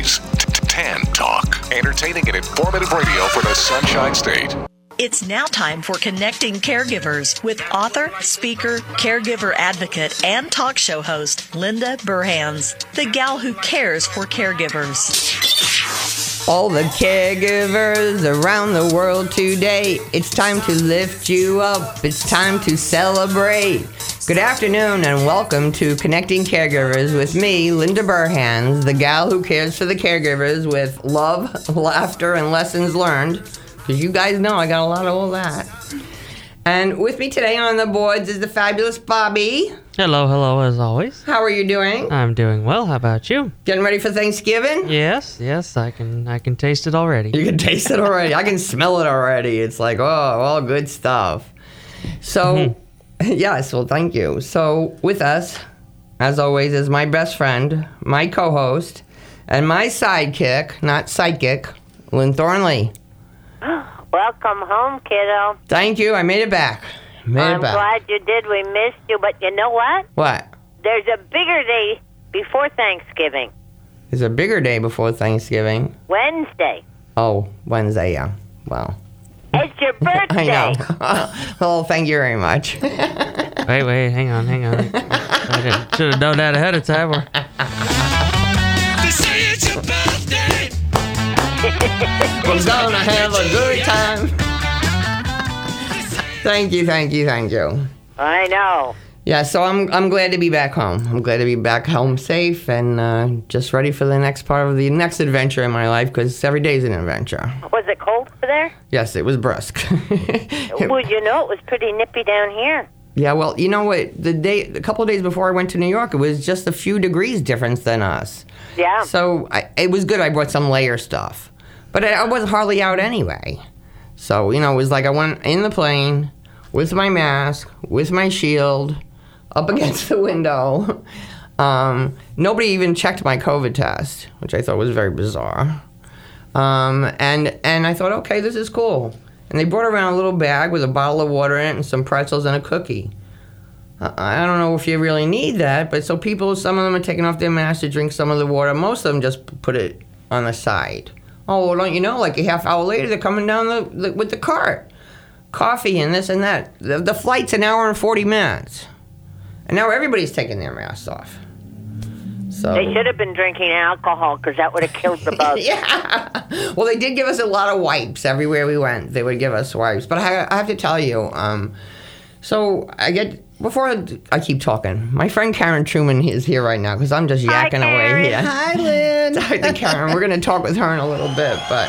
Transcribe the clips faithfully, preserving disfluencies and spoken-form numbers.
T's Tan Talk. Entertaining and informative radio for the Sunshine State. It's now time for Connecting Caregivers with author, speaker, caregiver advocate, and talk show host Linda Burhans, the gal who cares for caregivers. All the caregivers around the world today, it's time to lift you up. It's time to celebrate. Good afternoon and welcome to Connecting Caregivers with me, Linda Burhans, the gal who cares for the caregivers with love, laughter, and lessons learned. Because you guys know I got a lot of all that. And with me today on the boards is the fabulous Bobby. Hello, hello, as always. How are you doing? I'm doing well. How about you? Getting ready for Thanksgiving? Yes, yes, I can I can taste it already. You can taste it already. I can smell it already. It's like, oh, all good stuff. So, mm-hmm. Yes, well, thank you. So, with us, as always, is my best friend, my co-host, and my sidekick, not psychic, Lynn Thornley. Welcome home, kiddo. Thank you. I made it back. Made I'm it back. glad you did. We missed you, but you know what? What? There's a bigger day before Thanksgiving. There's a bigger day before Thanksgiving. Wednesday. Oh, Wednesday, yeah. Well. It's your birthday. I know. Well, thank you very much. wait, wait, hang on, hang on. I should have done that ahead of time. Or... They say it's your birthday. We're gonna have a good time. Thank you, thank you, thank you. I know. Yeah, so I'm I'm glad to be back home. I'm glad to be back home safe and uh, just ready for the next part of the next adventure in my life because every day is an adventure. Was it cold over there? Yes, it was brisk. Well, you know, it was pretty nippy down here. Yeah, well, you know what? The day, a couple of days before I went to New York, it was just a few degrees difference than us. Yeah. So I, it was good. I brought some layer stuff. But I, I was hardly out anyway. So, you know, it was like I went in the plane with my mask, with my shield, up against the window. Um, nobody even checked my COVID test, which I thought was very bizarre. Um, and and I thought, okay, this is cool. And they brought around a little bag with a bottle of water in it and some pretzels and a cookie. Uh, I don't know if you really need that, but so people, some of them are taking off their masks to drink some of the water. Most of them just put it on the side. Oh, well, don't you know, like a half hour later, they're coming down the, the with the cart. Coffee and this and that. The, the flight's an hour and forty minutes. And now everybody's taking their masks off. So They should have been drinking alcohol because that would have killed the bug. Yeah. Well, they did give us a lot of wipes everywhere we went. They would give us wipes. But I, I have to tell you, um, so I get... Before I keep talking, my friend Karen Truman is here right now because I'm just yakking Hi, away here. Hi, Lynn. Hi to Karen. We're going to talk with her in a little bit, but...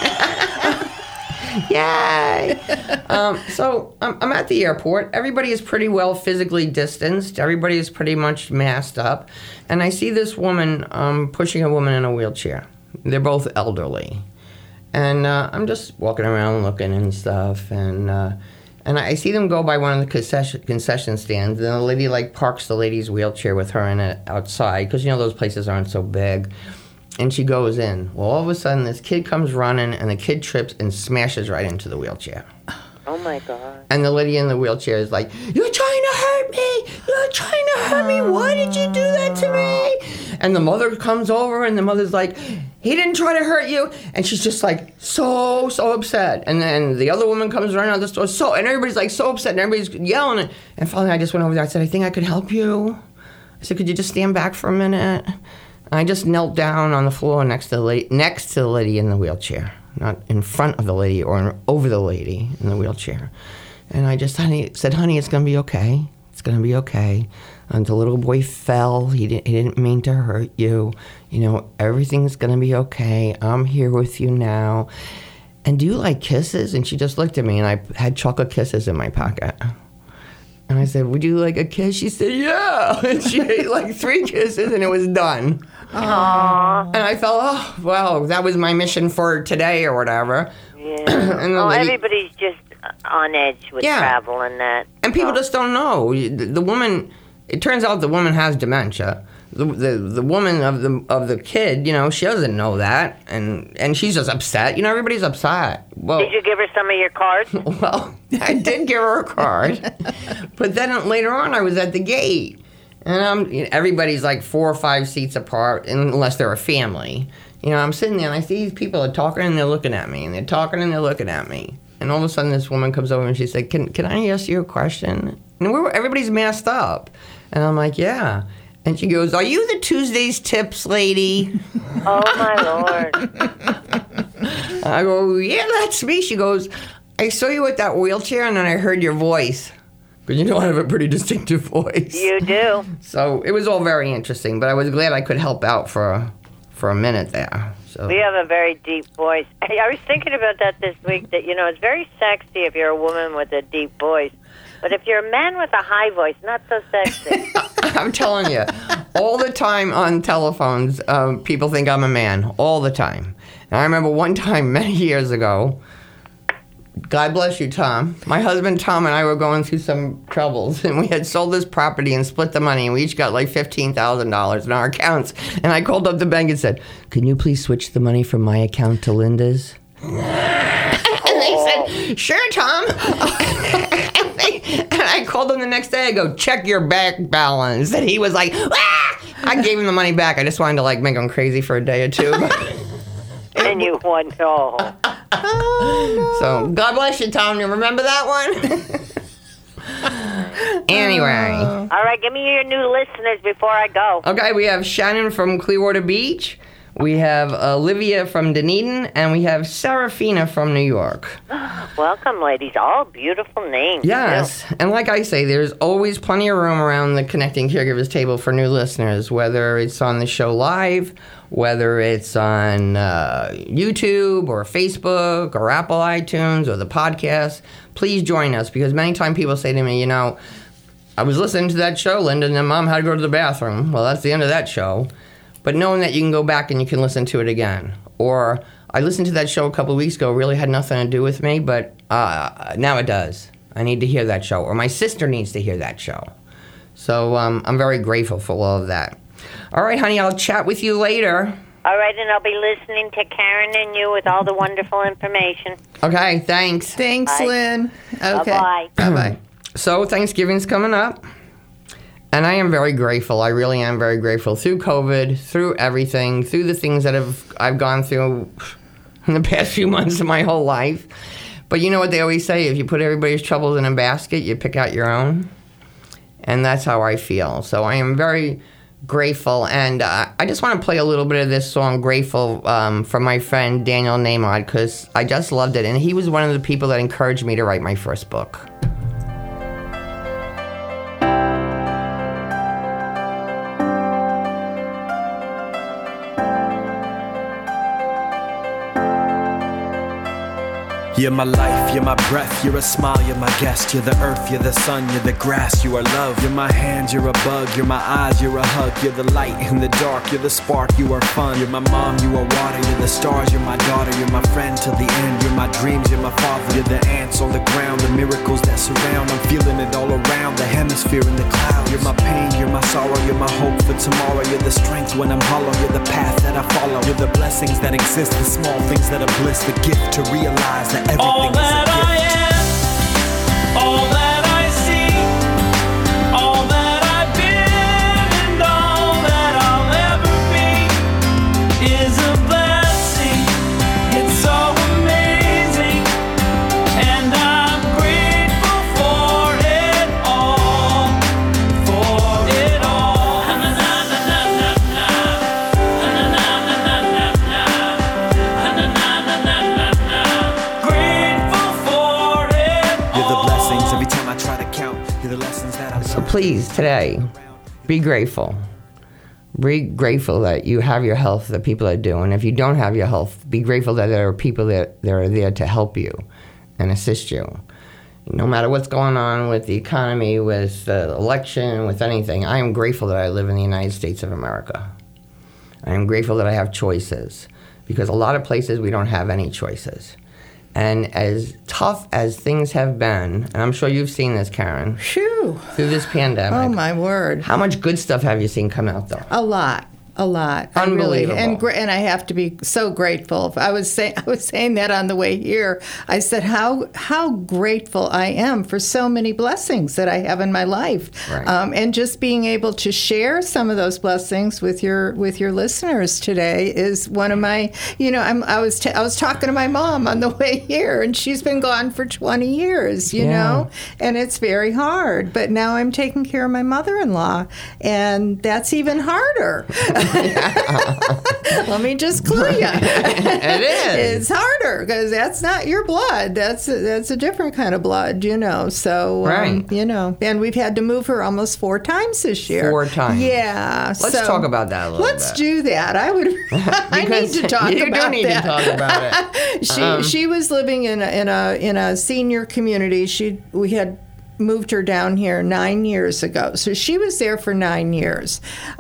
Yay! Um, so I'm, I'm at the airport. Everybody is pretty well physically distanced. Everybody is pretty much masked up. And I see this woman um, pushing a woman in a wheelchair. They're both elderly. And uh, I'm just walking around looking and stuff, and... Uh, And I see them go by one of the concession, concession stands, and the lady, like, parks the lady's wheelchair with her in it outside, because, you know, those places aren't so big. And she goes in. Well, all of a sudden, this kid comes running, and the kid trips and smashes right into the wheelchair. Oh, my God. And the lady in the wheelchair is like, "You're trying to hurt me! You're trying to hurt me! Why did you do that to me?" And the mother comes over, and the mother's like, "He didn't try to hurt you." And she's just like, so, so upset. And then the other woman comes running out the store, so, and everybody's like so upset, and everybody's yelling. And finally, I just went over there. I said, "I think I could help you." I said, "Could you just stand back for a minute?" And I just knelt down on the floor next to the lady, next to the lady in the wheelchair. Not in front of the lady or in, over the lady in the wheelchair. And I just honey, said, "Honey, it's going to be okay. It's going to be okay." And the little boy fell. He didn't, he didn't mean to hurt you. You know, everything's going to be okay. I'm here with you now. And do you like kisses? And she just looked at me, and I had chocolate kisses in my pocket. And I said, "Would you like a kiss?" She said, "Yeah." And she ate like three kisses, and it was done. Aww. And I thought, oh, well, that was my mission for today or whatever. Yeah. And the oh, lady, everybody's just on edge with Yeah. travel and that. and people Oh. just don't know. The, the woman, it turns out the woman has dementia. The, the the woman of the of the kid, you know, she doesn't know that, and and she's just upset. You know, everybody's upset. Well, Did you give her some of your cards? well, I did give her a card, but then later on, I was at the gate, And I'm, you know, everybody's like four or five seats apart, unless they're a family. You know, I'm sitting there and I see these people are talking and they're looking at me, and they're talking and they're looking at me. And all of a sudden, this woman comes over and she said, "Can can I ask you a question?" And we're everybody's masked up, and I'm like, "Yeah." And she goes, "Are you the Tuesdays tips lady?" Oh, my Lord. I go, "Yeah, that's me." She goes, "I saw you with that wheelchair, and then I heard your voice." Because you know I have a pretty distinctive voice. You do. So it was all very interesting, but I was glad I could help out for a, for a minute there. So. We have a very deep voice. I was thinking about that this week, that, you know, it's very sexy if you're a woman with a deep voice. But if you're a man with a high voice, not so sexy. I'm telling you, all the time on telephones, um, people think I'm a man, all the time. And I remember one time many years ago, God bless you, Tom. My husband, Tom, and I were going through some troubles, and we had sold this property and split the money, and we each got like fifteen thousand dollars in our accounts. And I called up the bank and said, "Can you please switch the money from my account to Linda's?" And they said, "Sure, Tom." and, they, and I called him the next day. I go, "Check your bank balance." And he was like, "Ah!" I gave him the money back. I just wanted to like make him crazy for a day or two. And you won. Oh. So, God bless you, Tom. You remember that one? Anyway. All right, give me your new listeners before I go. Okay, we have Shannon from Clearwater Beach. We have Olivia from Dunedin. And we have Serafina from New York. Welcome, ladies. All beautiful names. Yes. Too. And like I say, there's always plenty of room around the Connecting Caregivers table for new listeners, whether it's on the show live, whether it's on uh, YouTube or Facebook or Apple iTunes or the podcast. Please join us, because many times people say to me, you know, I was listening to that show, Linda, and then Mom had to go to the bathroom. Well, that's the end of that show. But knowing that you can go back and you can listen to it again. Or I listened to that show a couple of weeks ago, really had nothing to do with me, but uh, now it does. I need to hear that show. Or my sister needs to hear that show. So um, I'm very grateful for all of that. All right, honey, I'll chat with you later. All right, and I'll be listening to Karen and you with all the wonderful information. Okay, thanks. Thanks, Bye. Lynn. Okay. Bye-bye. Bye-bye. So Thanksgiving's coming up, and I am very grateful. I really am very grateful through COVID, through everything, through the things that have I've gone through in the past few months of my whole life. But you know what they always say, if you put everybody's troubles in a basket, you pick out your own. And that's how I feel. So I am very grateful, and uh, I just want to play a little bit of this song, Grateful, um, from my friend Daniel Namod, because I just loved it, and he was one of the people that encouraged me to write my first book. You're my life, you're my breath, you're a smile, you're my guest. You're the earth, you're the sun, you're the grass, you are love. You're my hands, you're a bug, you're my eyes, you're a hug. You're the light in the dark, you're the spark, you are fun. You're my mom, you are water, you're the stars, you're my daughter. You're my friend till the end, you're my dreams, you're my father. You're the ants on the ground, the miracles that surround. I'm feeling it all around, the hemisphere in the clouds. You're my pain, you're my sorrow, you're my hope for tomorrow. You're the strength when I'm hollow, you're the path that I follow. You're the blessings that exist, the small things that are bliss. The gift to realize that everything all is a that gift. I am, all that I see, all that I've been, and all that I'll ever be is a blessing. It's so amazing, and I'm grateful for it all, for it all. Na na na na na na, na na na na na na, na na na na na na. Grateful for it all. You're the blessings every time I try to count. You're the lessons that I So please, today, be grateful. Be grateful that you have your health, that people are doing. If you don't have your health, be grateful that there are people that, that are there to help you and assist you. No matter what's going on with the economy, with the election, with anything, I am grateful that I live in the United States of America. I am grateful that I have choices, because a lot of places we don't have any choices. And as tough as things have been, and I'm sure you've seen this, Karen, Phew. through this pandemic. Oh, my word. How much good stuff have you seen come out, though? A lot. A lot. I really, Unbelievable. and gra- and I have to be so grateful. I was saying I was saying that on the way here. I said how how grateful I am for so many blessings that I have in my life, Right. um, and just being able to share some of those blessings with your with your listeners today is one of my. You know, I'm, I was t- I was talking to my mom on the way here, and she's been gone for twenty years. You Yeah. know, and it's very hard. But now I'm taking care of my mother-in-law, and that's even harder. Let me just clue you. It is. It's harder because that's not your blood. That's a, that's a different kind of blood, you know. So, um, Right. you know, and we've had to move her almost four times this year. Four times. Yeah. Let's so talk about that a little Let's bit. do that. I would. I need Because to talk you about do need that. to talk about it. she Um, she was living in a, in a in a senior community. She we had moved her down here nine years ago, so she was there for nine years.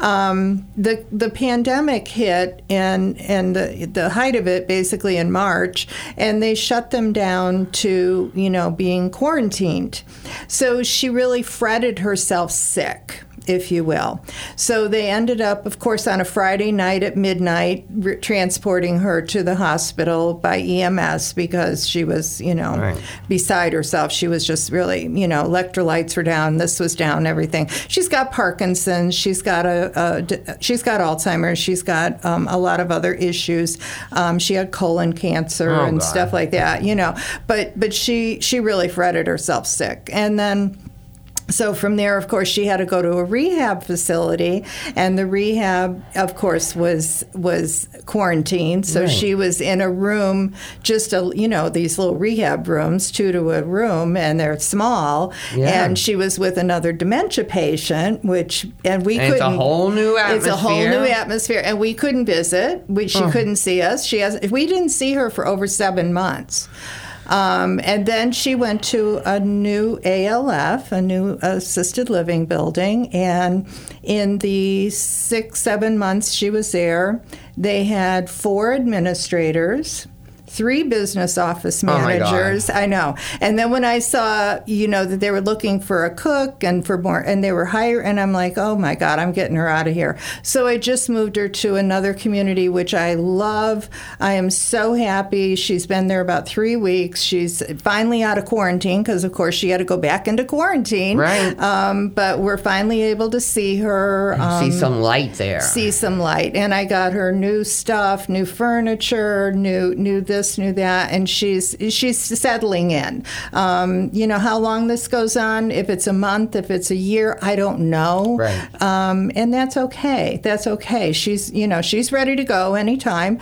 Um, the the pandemic hit, and and the the height of it basically in March, and they shut them down to you know being quarantined. So she really fretted herself sick, if you will. So they ended up, of course, on a Friday night at midnight, re- transporting her to the hospital by E M S because she was, you know, Right. beside herself. She was just really, you know, electrolytes were down, this was down, everything. She's got Parkinson's, she's got a, a d- she's got Alzheimer's, she's got um, a lot of other issues. Um, she had colon cancer Oh, and God. stuff like that, you know. But but she she really fretted herself sick, and then. So from there, of course, she had to go to a rehab facility, and the rehab, of course, was was quarantined. So Right. she was in a room, just a you know these little rehab rooms, two to a room, and they're small. Yeah. And she was with another dementia patient, which and we And it's a couldn't. whole new It's a whole new atmosphere. atmosphere, and we couldn't visit. We, she couldn't see us. She has. We didn't see her for over seven months. Um, and then she went to a new A L F, a new assisted living building. And in the six, seven months she was there, they had four administrators, three business office my God. managers. I know. And then when I saw, you know, that they were looking for a cook and for more, and they were hiring, and I'm like, oh my God, I'm getting her out of here. So I just moved her to another community, which I love. I am so happy. She's been there about three weeks. She's finally out of quarantine because, of course, she had to go back into quarantine. Right. Um, but we're finally able to see her. Um, See some light there. see some light, and I got her new stuff, new furniture, new new this, new that, and she's she's settling in. Um, you know how long this goes on? If it's a month, if it's a year, I don't know. Right. Um, and that's okay. That's okay. She's you know she's ready to go anytime.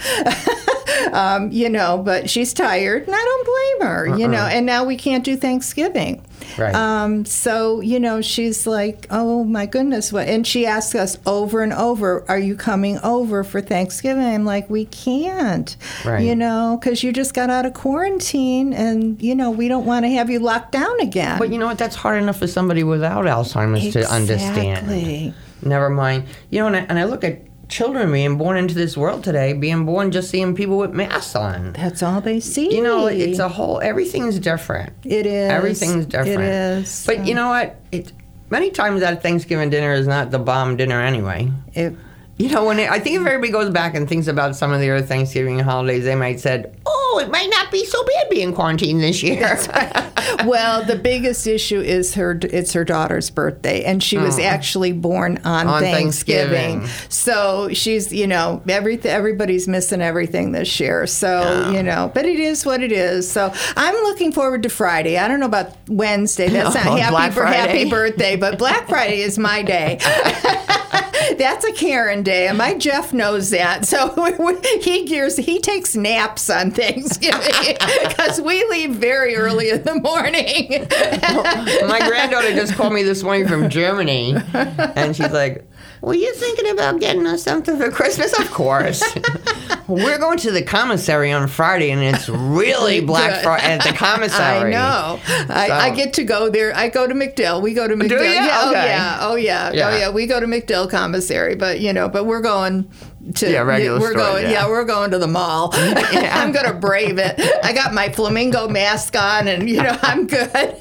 um, you know, but she's tired, and I don't blame her. You know, and now we can't do Thanksgiving. Right. Um, so, you know, she's like, oh my goodness. What? And she asks us over and over, are you coming over for Thanksgiving? I'm like, we can't, Right. you know, because you just got out of quarantine, and, you know, we don't want to have you locked down again. But you know what? That's hard enough for somebody without Alzheimer's to understand. Exactly. Never mind. You know, and I, and I look at children being born into this world today, being born just seeing people with masks on. That's all they see. You know, it's a whole, everything's different. It is. Everything's different. It is. But you know what? It, many times that Thanksgiving dinner is not the bomb dinner anyway. It, You know, when it, I think if everybody goes back and thinks about some of the other Thanksgiving holidays, they might said, "Oh, it might not be so bad being quarantined this year." well, the biggest issue is her. It's her daughter's birthday, and she was Oh. actually born on, On Thanksgiving. Thanksgiving. So she's, you know, every everybody's missing everything this year. So you know, but it is what it is. So I'm looking forward to Friday. I don't know about Wednesday. That's not Oh, happy Black for happy Friday. birthday, but Black Friday is my day. That's a Karen day, and my Jeff knows that. So he gears, he takes naps on Thanksgiving because we leave very early in the morning. My granddaughter just called me this morning from Germany, and she's like, "Were you thinking about getting us something for Christmas?" Of course. We're going to the commissary on Friday, and it's really Black Good. Friday at the commissary. I know. I, So- I get to go there. I go to McDill. We go to McDill. you? Yeah, oh Okay. yeah. Oh yeah. Yeah. Oh yeah. We go to McDill commissary, but you know, but we're going to Yeah, regular we're store, going yeah. yeah. we're going to the mall. I'm going to brave it. I got my flamingo mask on, and you know, I'm good.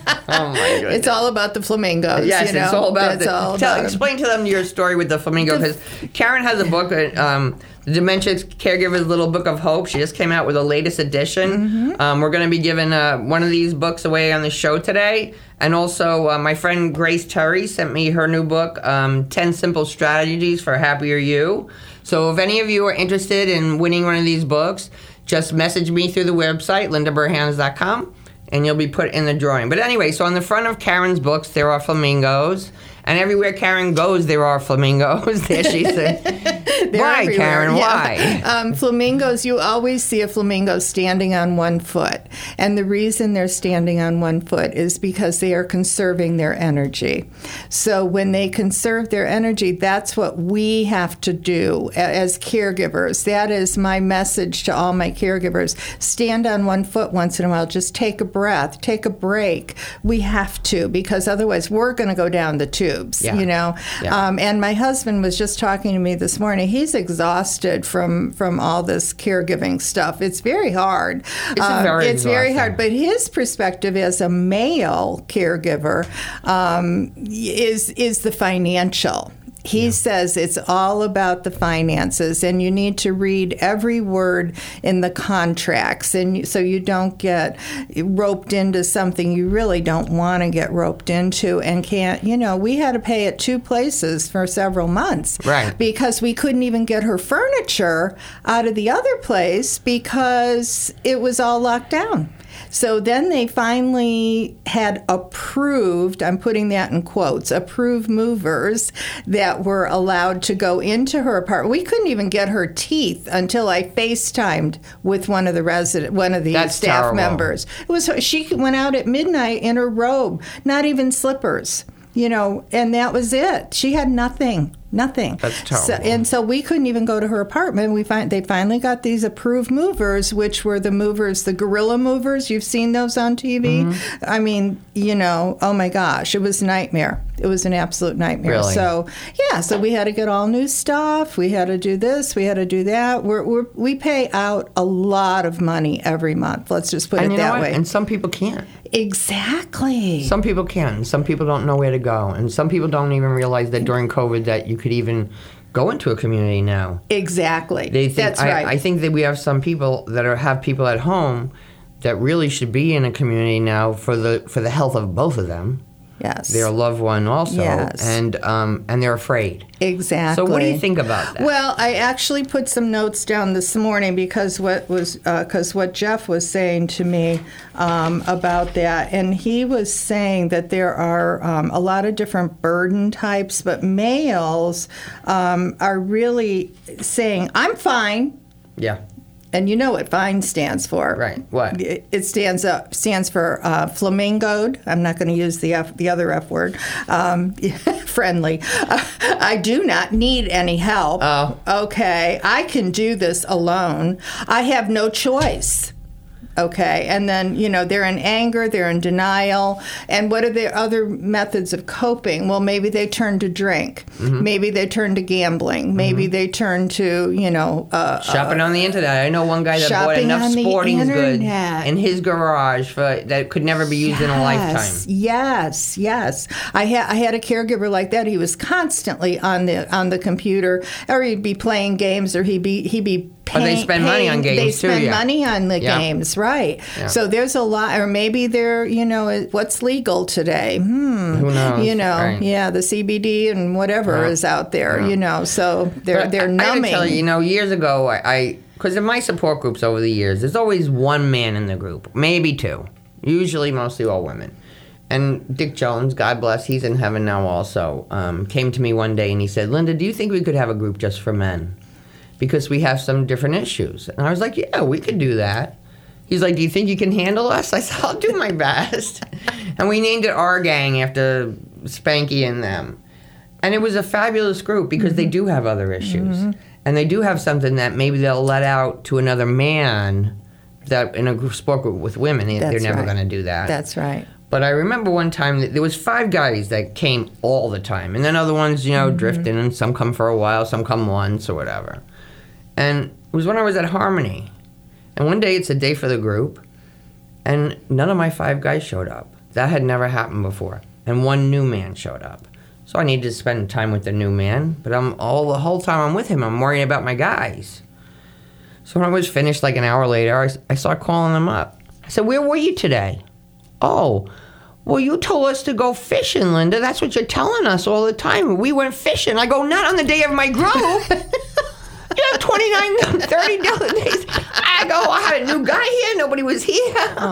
Oh my goodness. It's all about the flamingos. Yes, you know? it's all about. That's The, all tell, about 'em. explain to them your story with the flamingo, because Karen has a book, uh, um, the Dementia Caregiver's Little Book of Hope. She just came out with a latest edition. Mm-hmm. Um, we're going to be giving uh, one of these books away on the show today. And also, uh, my friend Grace Terry sent me her new book, um, ten Simple Strategies for a Happier You. So if any of you are interested in winning one of these books, just message me through the website, linda burhans dot com, and you'll be put in the drawing. But anyway, so on the front of Karen's books, there are flamingos. And everywhere Karen goes, there are flamingos. There she said. Why, everywhere, Karen? yeah. Why? Um, flamingos, you always see a flamingo standing on one foot. And the reason they're standing on one foot is because they are conserving their energy. So when they conserve their energy, that's what we have to do a- as caregivers. That is my message to all my caregivers. Stand on one foot once in a while. Just take a breath. Take a break. We have to, because otherwise we're going to go down the tube. Yeah. You know, Yeah. um, and my husband was just talking to me this morning. He's exhausted from from all this caregiving stuff. It's very hard. It's Um, very it's very exhausting. hard. But his perspective as a male caregiver um, is is the financial. He says it's all about the finances, and you need to read every word in the contracts, and you- so you don't get roped into something you really don't want to get roped into, and can't. You know, we had to pay at two places for several months, Right. Because we couldn't even get her furniture out of the other place because it was all locked down. So then they finally had approved, I'm putting that in quotes, approved movers that were allowed to go into her apartment. We couldn't even get her teeth until I FaceTimed with one of the resident, one of the That's staff terrible. members. It was she went out at midnight in her robe, not even slippers. You know, and that was it. She had nothing, nothing. That's terrible. So, and so we couldn't even go to her apartment. We find they finally got these approved movers, which were the movers, the gorilla movers. You've seen those on T V. Mm-hmm. I mean, you know, oh my gosh, it was a nightmare. It was an absolute nightmare. Really? So yeah, so we had to get all new stuff. We had to do this. We had to do that. We're, we're we pay out a lot of money every month. Let's just put And it you know that what? way. And some people can't. Exactly. Some people can. Some people don't know where to go. And some people don't even realize that during COVID that you could even go into a community now. Exactly. They think, That's I, right. I think that we have some people that are have people at home that really should be in a community now for the for the health of both of them, yes. their loved one also, Yes. and um, and they're afraid. Exactly. So what do you think about that? Well, I actually put some notes down this morning because what was because what Jeff was saying to me um, about that, and he was saying that there are um, a lot of different burden types, but males um, are really saying, "I'm fine." Yeah. And you know what FINE stands for, Right. What? It it stands up stands for uh, flamingoed. I'm not going to use the F, the other F word. Um, friendly. Uh, I do not need any help. Oh. Okay, I can do this alone. I have no choice. Okay, and then, you know, they're in anger, they're in denial. And what are their other methods of coping? Well, maybe they turn to drink. Mm-hmm. Maybe they turn to gambling. Maybe they turn to, you know, uh, Shopping on the internet. I know one guy that bought Shopping enough on the sporting goods internet. in his garage for that could never be used in a lifetime. Yes, yes. I had I had a caregiver like that. He was constantly on the on the computer, or he'd be playing games, or he'd be he'd be. But they paying- spend money on paying- games, They too, spend yeah. money on the Yeah. games, right? Yeah. So there's a lot, or maybe they're, you know, what's legal today? Hmm. Who knows? You know, Right. yeah, the C B D and whatever Yeah. is out there. Yeah. You know, so they're But they're I, I gotta numbing. tell you, you know, years ago, I because in my support groups over the years, there's always one man in the group, maybe two, usually mostly all women. And Dick Jones, God bless, he's in heaven now also, um, came to me one day and he said, "Linda, do you think we could have a group just for men? Because we have some different issues." And I was like, "Yeah, we could do that." He's like, "Do you think you can handle us?" I said, "I'll do my best." And we named it Our Gang after Spanky and them. And it was a fabulous group because they do have other issues. Mm-hmm. And they do have something that maybe they'll let out to another man that in a group, sport group with women, they- they're That's never right. going to do that. That's right. But I remember one time that there was five guys that came all the time. And then other ones, you know, Mm-hmm. drifting, and some come for a while, some come once or whatever. And it was when I was at Harmony. And one day it's a day for the group, and none of my five guys showed up. That had never happened before. And one new man showed up. So I needed to spend time with the new man. But I'm all the whole time I'm with him, I'm worrying about my guys. So when I was finished like an hour later, I, I started calling them up. I said, where were you today? Oh, well, you told us to go fishing, Linda. That's what you're telling us all the time. We went fishing. I go, not on the day of my group. You have twenty-nine, thirty days. I go, I had a new guy here. Nobody was here.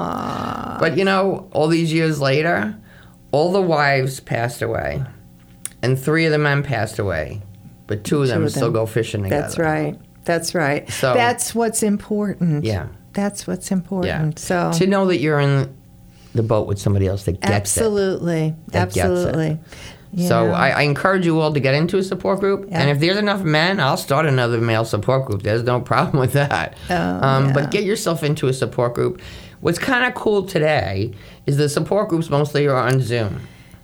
Aww. But, you know, all these years later, all the wives passed away. And three of the men passed away. But two of them, two of them. still go fishing together. That's right. That's right. So, That's what's important. Yeah. That's what's important. Yeah. So to know that you're in the boat with somebody else that gets absolutely. it. That Absolutely. Gets it. So I, I encourage you all to get into a support group. Yeah. And if there's enough men, I'll start another male support group. There's no problem with that. Oh, um, yeah. But get yourself into a support group. What's kind of cool today is the support groups mostly are on Zoom.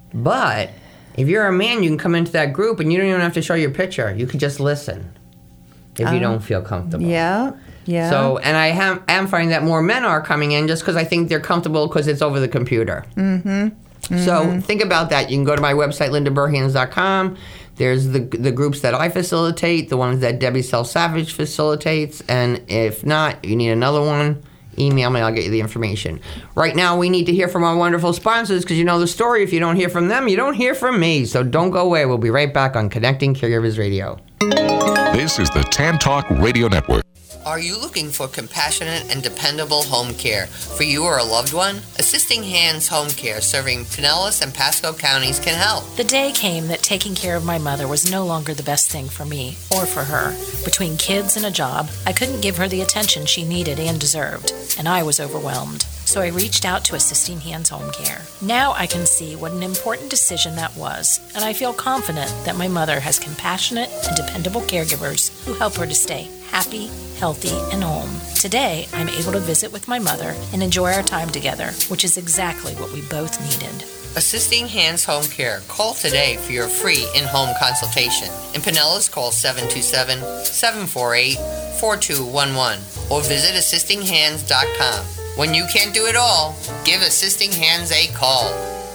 But if you're a man, you can come into that group and you don't even have to show your picture. You can just listen if um, you don't feel comfortable. Yeah. Yeah. So, and I am, am finding that more men are coming in just because I think they're comfortable because it's over the computer. Mm-hmm. Mm-hmm. So think about that. You can go to my website, linda burhans dot com. There's the the groups that I facilitate, the ones that Debbie Self-Savage facilitates, and if not, you need another one, email me, I'll get you the information. Right now, we need to hear from our wonderful sponsors because you know the story. If you don't hear from them, you don't hear from me. So don't go away. We'll be right back on Connecting Caregivers Radio. This is the Tan Talk Radio Network. Are you looking for compassionate and dependable home care for you or a loved one? Assisting Hands Home Care, serving Pinellas and Pasco counties, can help. The day came that taking care of my mother was no longer the best thing for me or for her. Between kids and a job, I couldn't give her the attention she needed and deserved, and I was overwhelmed. So I reached out to Assisting Hands Home Care. Now I can see what an important decision that was, and I feel confident that my mother has compassionate and dependable caregivers who help her to stay happy, healthy, and home. Today, I'm able to visit with my mother and enjoy our time together, which is exactly what we both needed. Assisting Hands Home Care. Call today for your free in-home consultation. In Pinellas, call seven two seven, seven four eight, four two one one or visit assisting hands dot com. When you can't do it all, give Assisting Hands a call.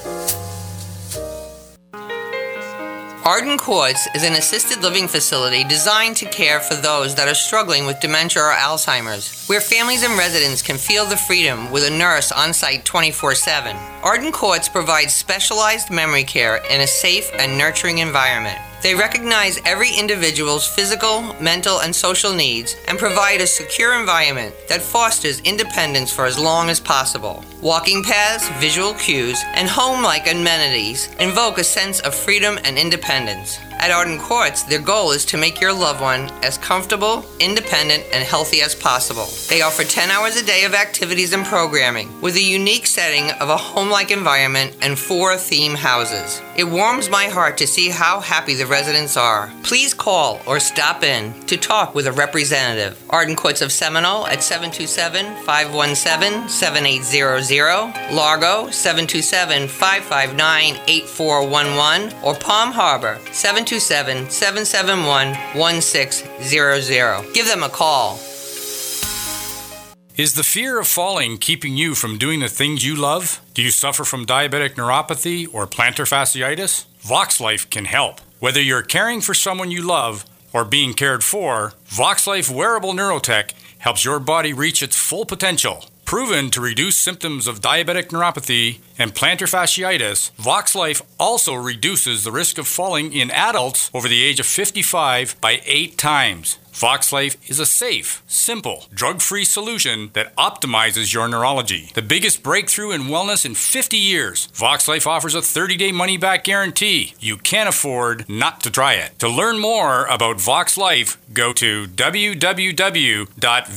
Arden Courts is an assisted living facility designed to care for those that are struggling with dementia or Alzheimer's, where families and residents can feel the freedom with a nurse on site twenty-four seven. Arden Courts provides specialized memory care in a safe and nurturing environment. They recognize every individual's physical, mental, and social needs and provide a secure environment that fosters independence for as long as possible. Walking paths, visual cues, and home-like amenities invoke a sense of freedom and independence. At Arden Courts, their goal is to make your loved one as comfortable, independent, and healthy as possible. They offer ten hours a day of activities and programming, with a unique setting of a home-like environment and four theme houses. It warms my heart to see how happy the residents are. Please call or stop in to talk with a representative. Arden Courts of Seminole at seven two seven, five one seven, seven eight zero zero, Largo seven two seven, five five nine, eight four one one, or Palm Harbor seven two seven, seven seven one, one six zero zero. Give them a call. Is the fear of falling keeping you from doing the things you love? Do you suffer from diabetic neuropathy or plantar fasciitis? VoxLife can help. Whether you're caring for someone you love or being cared for, VoxLife wearable neurotech helps your body reach its full potential. Proven to reduce symptoms of diabetic neuropathy and plantar fasciitis, VoxLife also reduces the risk of falling in adults over the age of fifty-five by eight times. VoxLife is a safe, simple, drug-free solution that optimizes your neurology. The biggest breakthrough in wellness in fifty years. VoxLife offers a thirty-day money-back guarantee. You can't afford not to try it. To learn more about VoxLife, go to w w w dot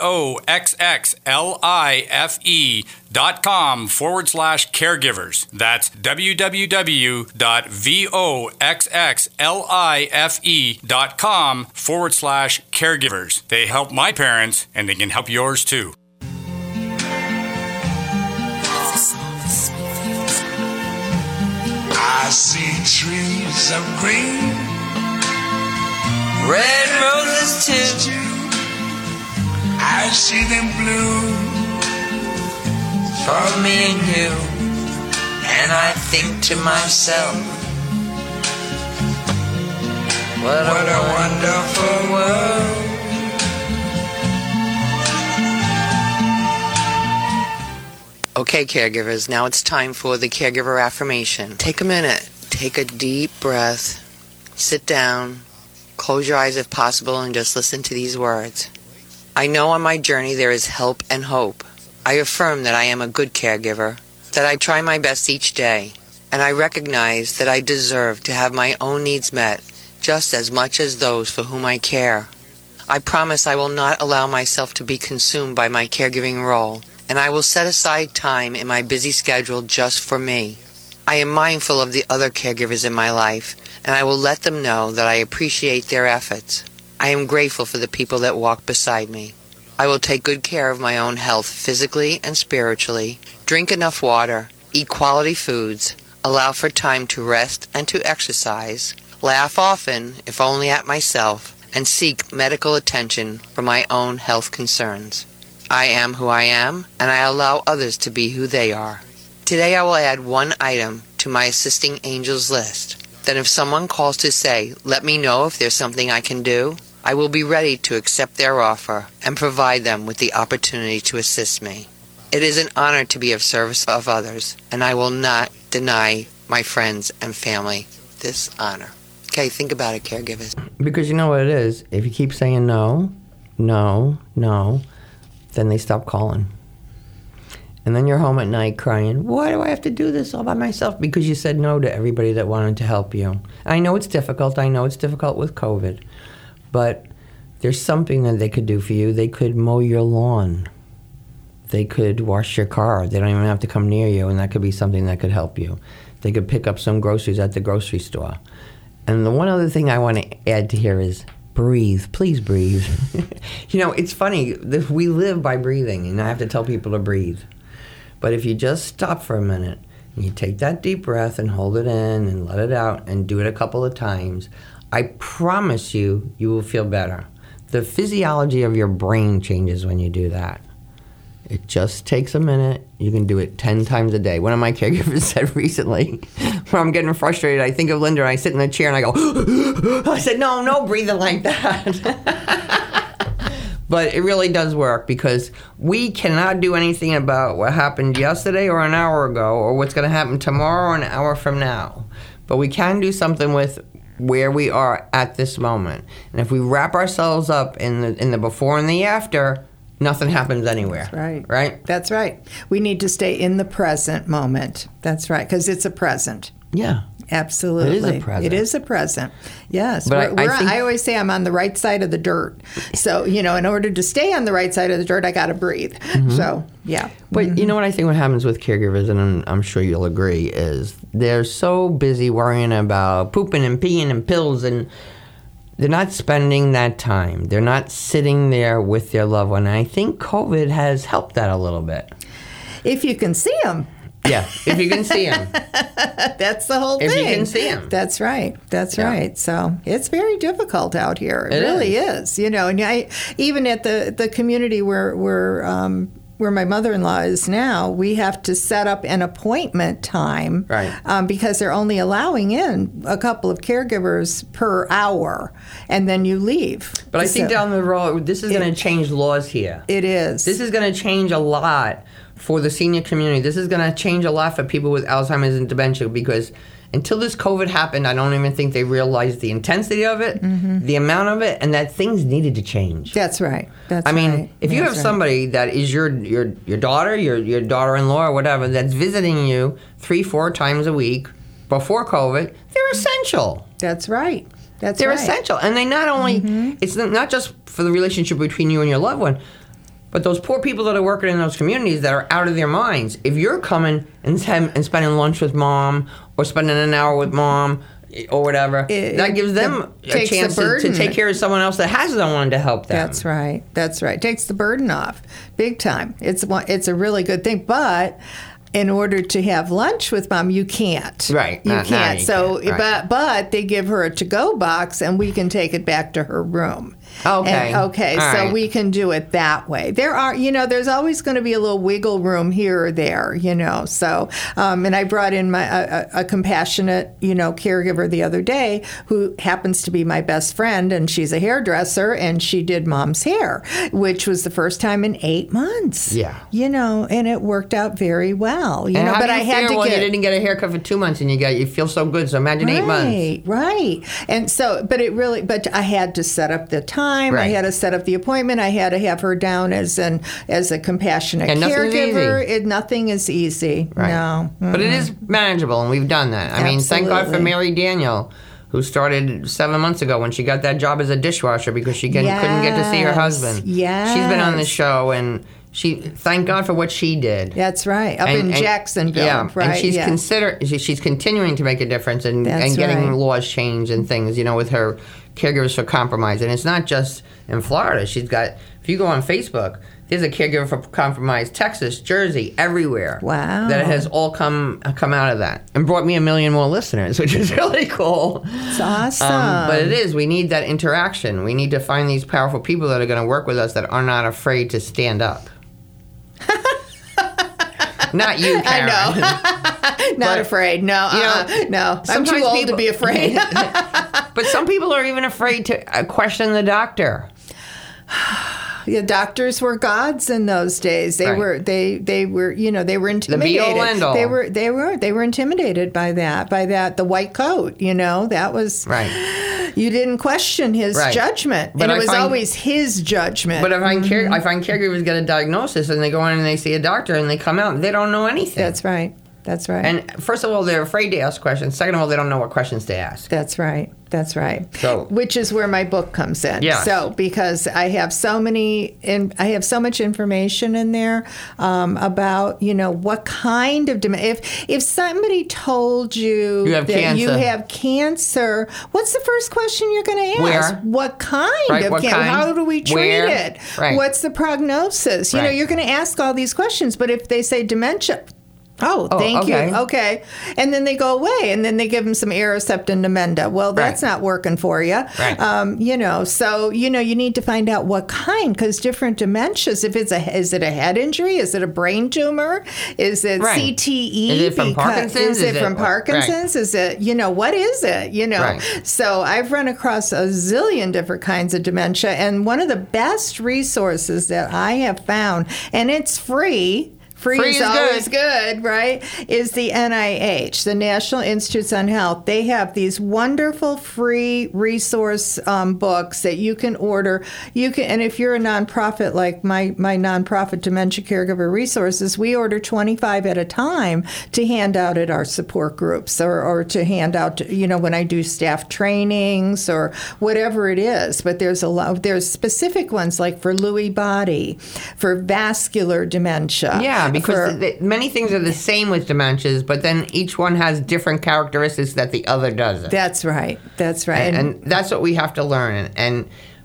voxxlife.com forward slash caregivers. That's w w w dot voxxlife.com forward slash caregivers. They help my parents, and they can help yours too. I see trees of green, Red roses too. I see them blue for me and you. and I think to myself, what a, what a wonderful world. Okay, caregivers, now it's time for the caregiver affirmation. Take a minute, take a deep breath, sit down, close your eyes if possible, and just listen to these words. I know on my journey there is help and hope. I affirm that I am a good caregiver, that I try my best each day, and I recognize that I deserve to have my own needs met just as much as those for whom I care. I promise I will not allow myself to be consumed by my caregiving role, and I will set aside time in my busy schedule just for me. I am mindful of the other caregivers in my life, and I will let them know that I appreciate their efforts. I am grateful for the people that walk beside me. I will take good care of my own health physically and spiritually, drink enough water, eat quality foods, allow for time to rest and to exercise, laugh often, if only at myself, and seek medical attention for my own health concerns. I am who I am, and I allow others to be who they are. Today I will add one item to my assisting angels list. Then if someone calls to say, let me know if there's something I can do, I will be ready to accept their offer and provide them with the opportunity to assist me. It is an honor to be of service of others, and I will not deny my friends and family this honor. Okay, think about it, caregivers. Because you know what it is. If you keep saying no, no, no, then they stop calling. And then you're home at night crying, why do I have to do this all by myself? Because you said no to everybody that wanted to help you. I know it's difficult. I know it's difficult with COVID. But there's something that they could do for you. They could mow your lawn. They could wash your car. They don't even have to come near you, and that could be something that could help you. They could pick up some groceries at the grocery store. And the one other thing I want to add to here is breathe. Please breathe. You know, it's funny. We live by breathing, and I have to tell people to breathe. But if you just stop for a minute, and you take that deep breath and hold it in and let it out and do it a couple of times, I promise you, you will feel better. The physiology of your brain changes when you do that. It just takes a minute. You can do it ten times a day. One of my caregivers said recently, when I'm getting frustrated, I think of Linda and I sit in the chair and I go, I said, no, no breathing like that. But it really does work because we cannot do anything about what happened yesterday or an hour ago or what's going to happen tomorrow or an hour from now. But we can do something with where we are at this moment. And if we wrap ourselves up in the in the before and the after, nothing happens anywhere. That's right. Right? That's right. We need to stay in the present moment. That's right, because it's a present. Yeah. Absolutely. It is a present. It is a present. Yes. But we're, I, I, we're, think, I always say I'm on the right side of the dirt. So, you know, in order to stay on the right side of the dirt, I got to breathe. Mm-hmm. So, yeah. But mm-hmm. you know what I think what happens with caregivers, and I'm, I'm sure you'll agree, is they're so busy worrying about pooping and peeing and pills, and they're not spending that time. They're not sitting there with their loved one. And I think COVID has helped that a little bit. If you can see them. Yeah, if you can see them. That's the whole if thing. If you can see them. That's right. That's yeah. right. So it's very difficult out here. It, it really is. is. You know, and I, even at the, the community where where um, where my mother-in-law is now, we have to set up an appointment time, right? Um, because they're only allowing in a couple of caregivers per hour, and then you leave. But I so, think down the road, this is going to change laws here. It is. This is going to change a lot for the senior community. This is going to change a lot for people with Alzheimer's and dementia, because until this COVID happened, I don't even think they realized the intensity of it, mm-hmm. the amount of it, and that things needed to change. That's right. That's I mean, right. if you that's have right. somebody that is your your your daughter, your your daughter-in-law, or whatever, that's visiting you three, four times a week before COVID, they're essential. That's right. That's they're right. essential, and they not only mm-hmm. it's not just for the relationship between you and your loved one. But those poor people that are working in those communities that are out of their minds, if you're coming and, and spending lunch with mom or spending an hour with mom or whatever, it, that gives them a chance to, to take care of someone else that has no one to help them. That's right. That's right. Takes the burden off big time. It's it's a really good thing. But in order to have lunch with mom, you can't. Right. You not, can't. not, you so, can't. Right. but but they give her a to-go box, and we can take it back to her room. Okay. And, okay, All so right. we can do it that way. There are, you know, there's always going to be a little wiggle room here or there, you know. So, um, and I brought in my a, a compassionate, you know, caregiver the other day who happens to be my best friend, and she's a hairdresser, and she did Mom's hair, which was the first time in eight months. Yeah. You know, and it worked out very well. You And know, how but do you I had feel to when get you didn't get a haircut for two months and you got you feel so good? So imagine eight months. Right, right. And so, but it really, but I had to set up the time. I Right. had to set up the appointment. I had to have her down as an as a compassionate And nothing's caregiver. easy. It, nothing is easy. Right. No. But it is manageable, and we've done that. I mean, thank God for Absolutely. Mary Daniel, who started seven months ago when she got that job as a dishwasher because she can, couldn't get to see her Yes, husband. yes. She's been on the show, and she thank God for what she did. That's right. Up And- in and- Jacksonville. yeah, right. and she's yeah. consider she- she's continuing to make a difference and, That's and getting right. laws changed and things, you know, with her caregivers for compromise. And it's not just in Florida. She's got, if you go on Facebook, there's a caregiver for compromise, Texas, Jersey, everywhere. Wow. That has all come come out of that and brought me a million more listeners, which is really cool. It's awesome. Um, but it is. We need that interaction. We need to find these powerful people that are going to work with us that are not afraid to stand up. Not you, Karen. I know. Not But, afraid. No. you know, Uh-uh. No. I'm too sometimes old people- to be afraid. But some people are even afraid to uh, question the doctor. Yeah, doctors were gods in those days. They Right. were they they were you know they were The be-all, intimidated. end-all. They were they were they were intimidated by that by that the white coat. You know that was Right. You didn't question his Right. judgment, But and it I was find- always his judgment. But if I care, I find caregivers get a diagnosis and they go in and they see a doctor and they come out and they don't know anything. That's right. That's right. And first of all, they're afraid to ask questions. Second of all, they don't know what questions to ask. That's right. That's right. So- which is where my book comes in. Yes. So because I have so many, and I have so much information in there um, about you know what kind of dem- if if somebody told you, You have that you cancer. have cancer, what's the first question you're going to ask? Where? What kind Right, of what cancer? kind? How do we treat Where? it? Right. What's the prognosis? You know, Right. you're going to ask all these questions, but if they say dementia. Oh, Oh, thank okay. you. Okay. And then they go away, and then they give them some Aricept and Namenda. Well, that's Right. not working for you. Right. Um, you know, so, you know, you need to find out what kind, because different dementias, if it's a, is it a head injury? Is it a brain tumor? Is it Right. C T E? Is it from Because- Parkinson's? Is it Is from it- Parkinson's? Is it, you know, what is it? You know, Right. so I've run across a zillion different kinds of dementia, and one of the best resources that I have found, and it's free. Free, Free is, is always good. good, right? Is the N I H, the National Institutes on Health. They have these wonderful free resource um, books that you can order. You can, and if you're a nonprofit like my my nonprofit Dementia Caregiver Resources, we order twenty-five at a time to hand out at our support groups, or or to hand out, to, you know, when I do staff trainings or whatever it is. But there's a lot. There's specific ones like for Lewy body, for vascular dementia. Yeah, because for- the, the- many things are the same with dementias, but then each one has different characteristics that the other doesn't. That's right. That's right. and, and that's what we have to learn. And, and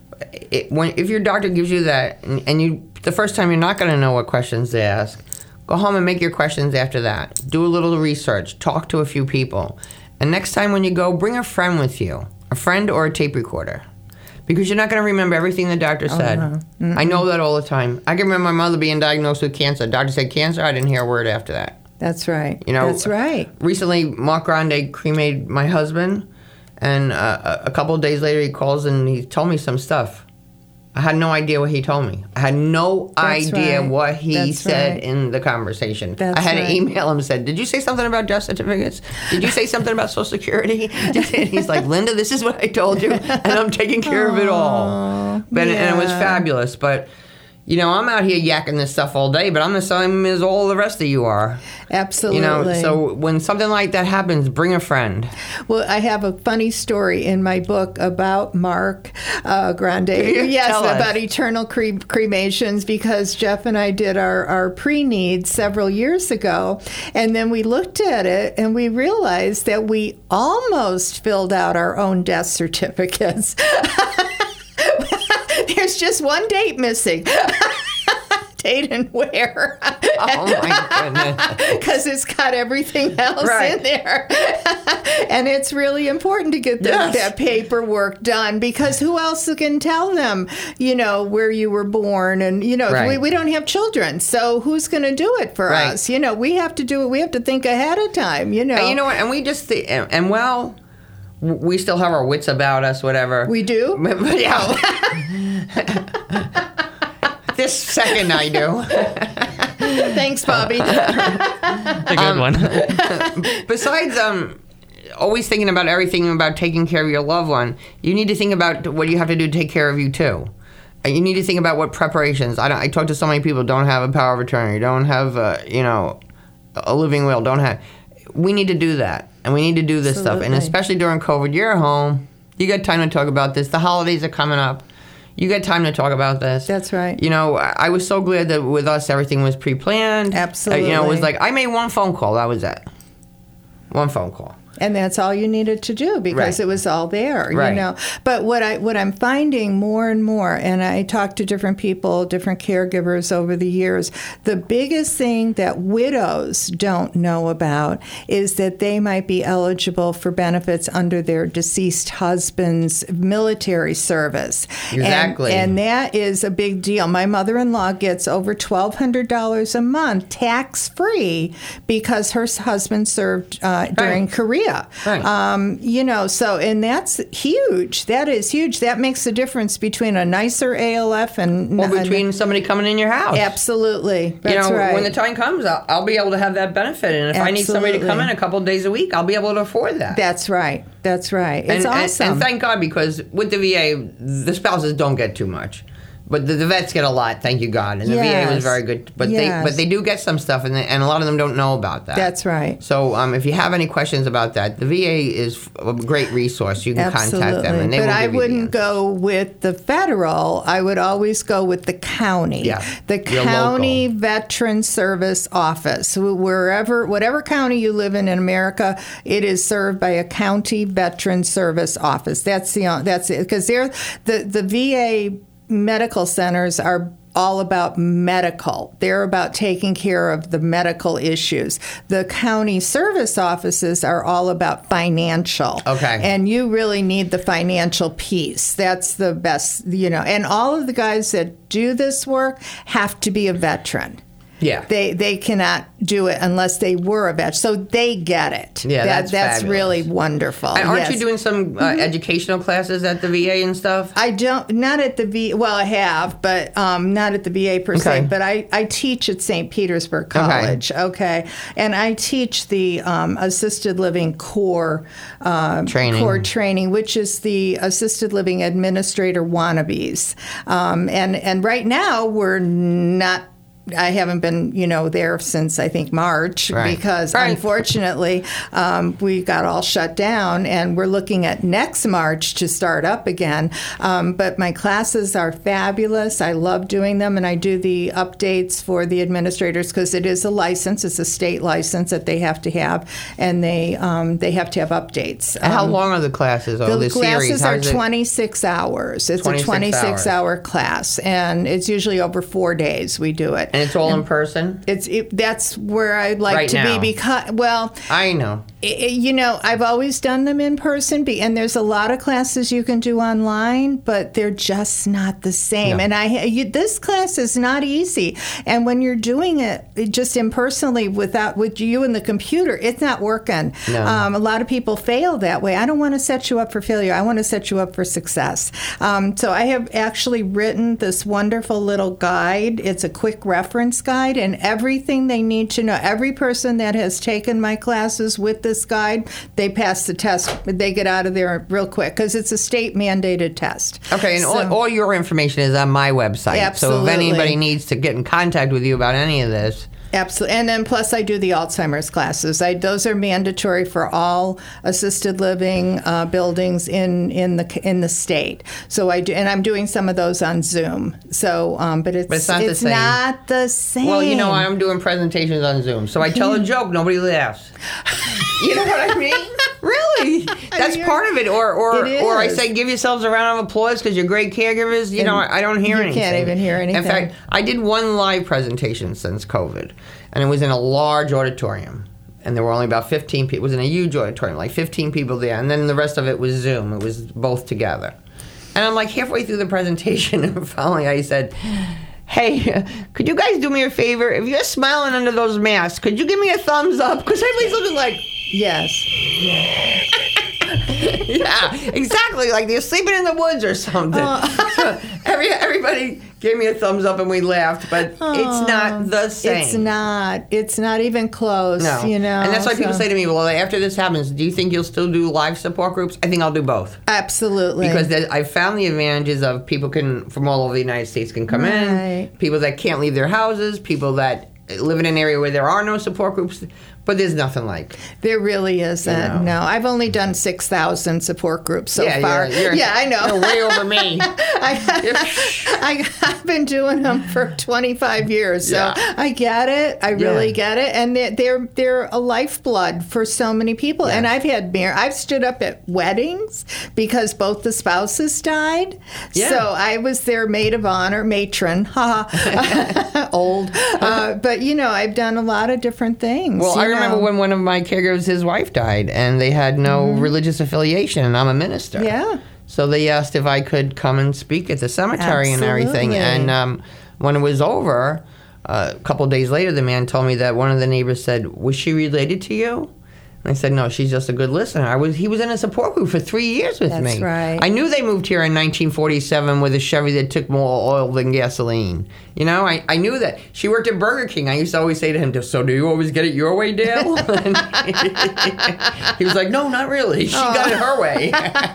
it, when if your doctor gives you that, and, and you the first time you're not going to know what questions to ask, go home and make your questions after that. Do a little research. Talk to a few people. And next time when you go, bring a friend with you, a friend or a tape recorder. Because you're not going to remember everything the doctor said. no. I know that all the time. I can remember my mother being diagnosed with cancer. Doctor said cancer. I didn't hear a word after that. That's right. You know, That's right. Recently, Mark Grande cremated my husband, and uh, a a couple of days later, he calls and he told me some stuff. I had no idea what he told me. I had no That's idea right. what he That's said right. in the conversation. That's I had right. to email him and said, did you say something about death certificates? Did you say something about Social Security? And he's like, Linda, this is what I told you, and I'm taking care of it all. But, And it was yeah. fabulous. But, you know, I'm out here yakking this stuff all day, but I'm the same as all the rest of you are. Absolutely. You know, so when something like that happens, bring a friend. Well, I have a funny story in my book about Mark uh, Grande. you? Yes, Tell us. about eternal cre- cremations, because Jeff and I did our, our pre-need several years ago. And then we looked at it and we realized that we almost filled out our own death certificates. There's just one date missing. they didn't wear. Oh my goodness! Because it's got everything else Right. in there, and it's really important to get the, Yes. that paperwork done, because who else can tell them, you know, where you were born, and you know, Right. we, we don't have children, so who's going to do it for Right. us? You know, we have to do it. We have to think ahead of time. You know, And you know what? And we just th- and, and well, w- we still have our wits about us, whatever. we do. But, but yeah. This second I do. Thanks, Bobby. A good Um, one. Besides, um, always thinking about everything about taking care of your loved one, you need to think about what you have to do to take care of you too. And you need to think about what preparations. I, don't, I talk to so many people don't have a power of attorney, don't have, uh, you know, a living will, don't have. We need to do that, and we need to do this stuff. And Absolutely. especially during COVID, you're at home. You got time to talk about this. The holidays are coming up. You got time to talk about this. That's right. You know, I I was so glad that with us everything was pre-planned. Absolutely. Uh, you know, it was like I made one phone call. That was it. One phone call. And that's all you needed to do, because Right. it was all there, Right. you know. But what I what I'm finding more and more, and I talk to different people, different caregivers over the years, the biggest thing that widows don't know about is that they might be eligible for benefits under their deceased husband's military service. And- Exactly. And, that is a big deal. My mother-in-law gets over twelve hundred dollars a month tax-free because her husband served uh, during Right. Korea. Right. Um, you know, so, and that's huge. That is huge. That makes a difference between a nicer A L F and... Or between somebody coming in your house. Absolutely. That's you know, right. when the time comes, I'll, I'll be able to have that benefit. And if I need somebody to come in Absolutely. a couple of days a week, I'll be able to afford that. That's right. That's right. It's and, and- awesome. And, thank God, because with the V A, the spouses don't get too much. But the, the vets get a lot, thank you God. And the V A Yes. was very good. But Yes. they but they do get some stuff, and, they, and a lot of them don't know about that. That's right. So um, if you have any questions about that, the V A is a great resource. You can contact them, and they but will I give you the wouldn't answers. go with the federal. I would always go with the county. Yeah, The your county veteran service office. Wh- Wherever, whatever county you live in in America, it is served by a county veteran service office. That's the on- that's it, because they're the the V A medical centers are all about medical. They're about taking care of the medical issues. The county service offices are all about financial. Okay. And you really need the financial piece. That's the best, you know. And all of the guys that do this work have to be a veteran. Yeah. They they cannot do it unless they were a veteran. So they get it. Yeah, That- that's that's fabulous. really wonderful. And aren't Yes. you doing some uh, educational classes at the V A and stuff? I don't, not at the V, well, I have, but um, not at the V A per se, Okay. but I, I teach at Saint Petersburg College, okay? And I teach the um, assisted living core uh, Training. core training, which is the assisted living administrator wannabes. Um, and, and right now, we're not I haven't been, you know, there since I think March Right. because Right. unfortunately um, we got all shut down, and we're looking at next March to start up again. Um, but my classes are fabulous. I love doing them, and I do the updates for the administrators because it is a license. It's a state license that they have to have, and they um, they have to have updates. And how Um, long are the classes? Or the the classes series? are How's it- twenty-six hours. It's twenty-six a twenty-six hours. hour class, and it's usually over four days we do it. And it's all in person? It's it, that's where I'd like Right to now. be because well, I know. i- i- you know, I've always done them in person, be, and there's a lot of classes you can do online, but they're just not the same. No. And I, you, this class is not easy. And when you're doing it just impersonally without with you and the computer, it's not working. No. Um, a lot of people fail that way. I don't want to set you up for failure. I want to set you up for success. Um, so I have actually written this wonderful little guide. It's a quick reference guide, and everything they need to know. Every person that has taken my classes with this guide, they pass the test. They get out of there real quick because it's a state mandated test. Okay, and So- all, all your information is on my website. So if Absolutely. anybody needs to get in contact with you about any of this, Absolutely. And then plus I do the Alzheimer's classes. I, those are mandatory for all assisted living uh, buildings in, in the in the state. So I do, and I'm doing some of those on Zoom. So, um, but it's But it's not the same. not the same. well, you know, I'm doing presentations on Zoom. So I tell a joke, nobody laughs. You know what I mean? Really? That's mean, part of it. Or or, it or I is. say give yourselves a round of applause because you're great caregivers. You And know, I, I don't hear you anything. can't even hear anything. In fact, I did one live presentation since COVID, and it was in a large auditorium. And there were only about fifteen people. It was in a huge auditorium, like fifteen people there. And then the rest of it was Zoom. It was both together. And I'm like halfway through the presentation, and finally I said, hey, could you guys do me a favor? If you're smiling under those masks, could you give me a thumbs up? Because everybody's looking like, yes. yeah, exactly. Like they're sleeping in the woods or something. Uh. So every everybody gave me a thumbs up and we laughed, but it's not the same. It's not. It's not even close. No. You know. And that's why people so- say to me, well, after this happens, do you think you'll still do live support groups? I think I'll do both. Absolutely. Because there- I've found the advantages of people can from all over the United States can come in, Right. people that can't leave their houses, people that live in an area where there are no support groups, but there's nothing like. There really isn't. You know. No, I've only done six thousand support groups so yeah, far. You're, you're, yeah, I know. You're way over me. I, I, I've been doing them for twenty-five years, so Yeah. I get it. I really Yeah. get it, and they're they're, they're a lifeblood for so many people. And I've had mar- I've stood up at weddings because both the spouses died. Yeah. So I was their maid of honor, matron, ha, old. Uh, but you know, I've done a lot of different things. Well, you I remember know. when one of my caregivers, his wife died, and they had no religious affiliation, and I'm a minister. Yeah. So they asked if I could come and speak at the cemetery and everything. Absolutely. And um, when it was over, uh, a couple days later, the man told me that one of the neighbors said, "Was she related to you?" And I said, "No, she's just a good listener." I was. He was in a support group for three years with That's me. right. I knew they moved here in nineteen forty-seven with a Chevy that took more oil than gasoline. You know, I, I knew that. She worked at Burger King. I used to always say to him, "So do you always get it your way, Dale?" And he was like, "No, not really. She got it her way."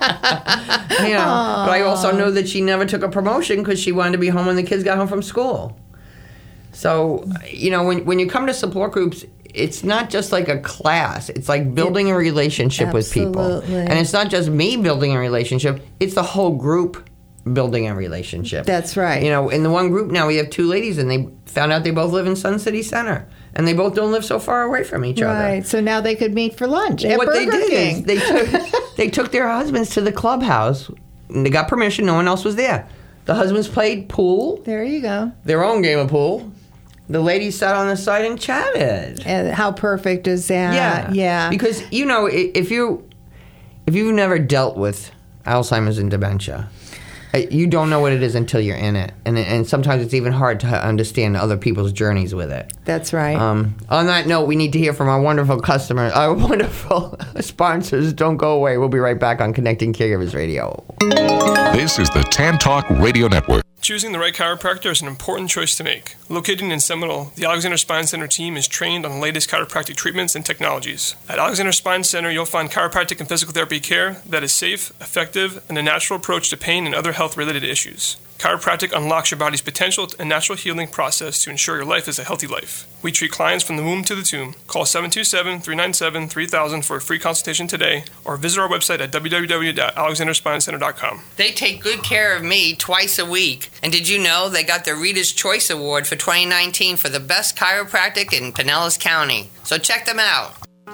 You know, but I also know that she never took a promotion because she wanted to be home when the kids got home from school. So, you know, when when you come to support groups, it's not just like a class. It's like building a relationship with people. Absolutely. And it's not just me building a relationship. It's the whole group building a relationship. That's right. You know, in the one group now we have two ladies and they found out they both live in Sun City Center. And they both don't live so far away from each other. Right. So now they could meet for lunch Well, at what Burger they did King. is they took they took their husbands to the clubhouse. And they got permission. No one else was there. The husbands played pool, There you go. their own game of pool. The ladies sat on the side and chatted. And how perfect is that? Yeah, Yeah. Because you know, i- if you if you've never dealt with Alzheimer's and dementia, uh, you don't know what it is until you're in it, and and sometimes it's even hard to understand other people's journeys with it. That's right. Um, on that note, we need to hear from our wonderful customers, our wonderful sponsors. Don't go away. We'll be right back on Connecting Caregivers Radio. This is the Tan Talk Radio Network. Choosing the right chiropractor is an important choice to make. Located in Seminole, the Alexander Spine Center team is trained on the latest chiropractic treatments and technologies. At Alexander Spine Center, you'll find chiropractic and physical therapy care that is safe, effective, and a natural approach to pain and other health-related issues. Chiropractic unlocks your body's potential and natural healing process to ensure your life is a healthy life. We treat clients from the womb to the tomb. Call seven two seven, three nine seven, three thousand for a free consultation today, or visit our website at w w w dot alexander spine center dot com. They take good care of me twice a week. And did you know they got the Reader's Choice Award for twenty nineteen for the best chiropractic in Pinellas County? So check them out.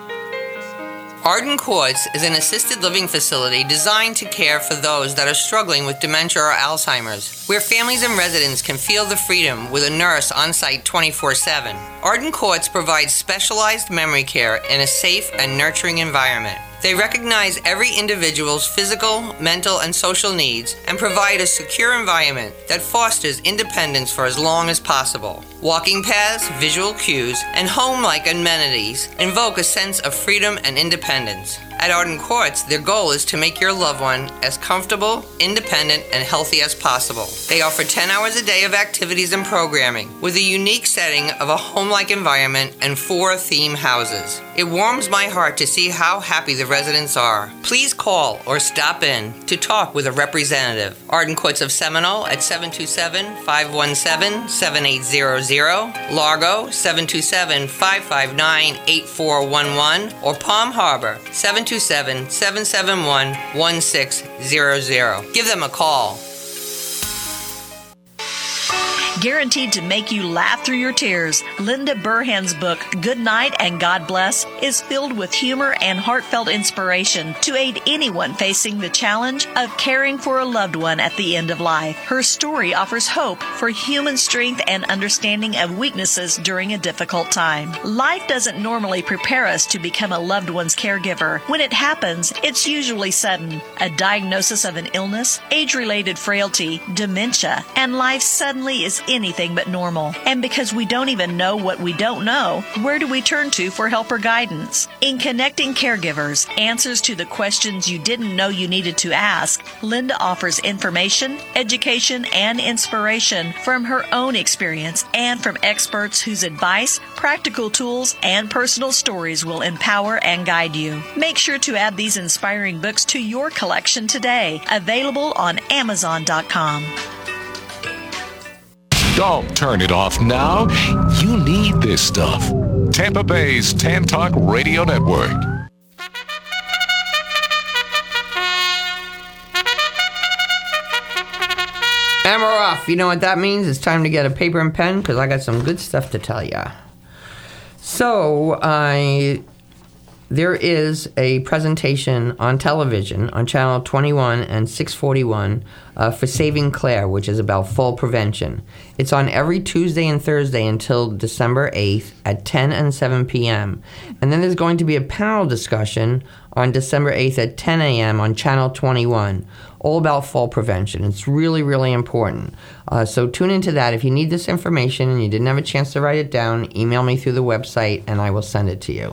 Arden Courts is an assisted living facility designed to care for those that are struggling with dementia or Alzheimer's, where families and residents can feel the freedom with a nurse on site twenty-four seven. Arden Courts provides specialized memory care in a safe and nurturing environment. They recognize every individual's physical, mental, and social needs and provide a secure environment that fosters independence for as long as possible. Walking paths, visual cues, and home-like amenities invoke a sense of freedom and independence. At Arden Courts, their goal is to make your loved one as comfortable, independent, and healthy as possible. They offer ten hours a day of activities and programming, with a unique setting of a home-like environment and four theme houses. It warms my heart to see how happy the residents are. Please call or stop in to talk with a representative. Arden Courts of Seminole at seven two seven, five one seven, seven eight zero zero, Largo seven two seven, five five nine, eight four one one, or Palm Harbor seven two seven, seven seven one, one six zero zero. Give them a call. Guaranteed to make you laugh through your tears, Linda Burhan's book, Good Night and God Bless, is filled with humor and heartfelt inspiration to aid anyone facing the challenge of caring for a loved one at the end of life. Her story offers hope for human strength and understanding of weaknesses during a difficult time. Life doesn't normally prepare us to become a loved one's caregiver. When it happens, it's usually sudden. A diagnosis of an illness, age-related frailty, dementia, and life suddenly is anything but normal. And because we don't even know what we don't know, where do we turn to for help or guidance? In Connecting Caregivers, Answers to the Questions You Didn't Know You Needed to Ask, Linda offers information, education, and inspiration from her own experience and from experts whose advice, practical tools, and personal stories will empower and guide you. Make sure to add these inspiring books to your collection today. Available on Amazon dot com. Don't turn it off now. You need this stuff. Tampa Bay's Tan Talk Radio Network. And we're off. You know what that means? It's time to get a paper and pen because I got some good stuff to tell ya. So, I... There is a presentation on television on Channel twenty-one and six forty-one uh, for Saving Claire, which is about fall prevention. It's on every Tuesday and Thursday until December eighth at ten and seven p.m. And then there's going to be a panel discussion on December eighth at ten a.m. on Channel twenty-one, all about fall prevention. It's really, really important. Uh, so tune into that. If you need this information and you didn't have a chance to write it down, email me through the website and I will send it to you.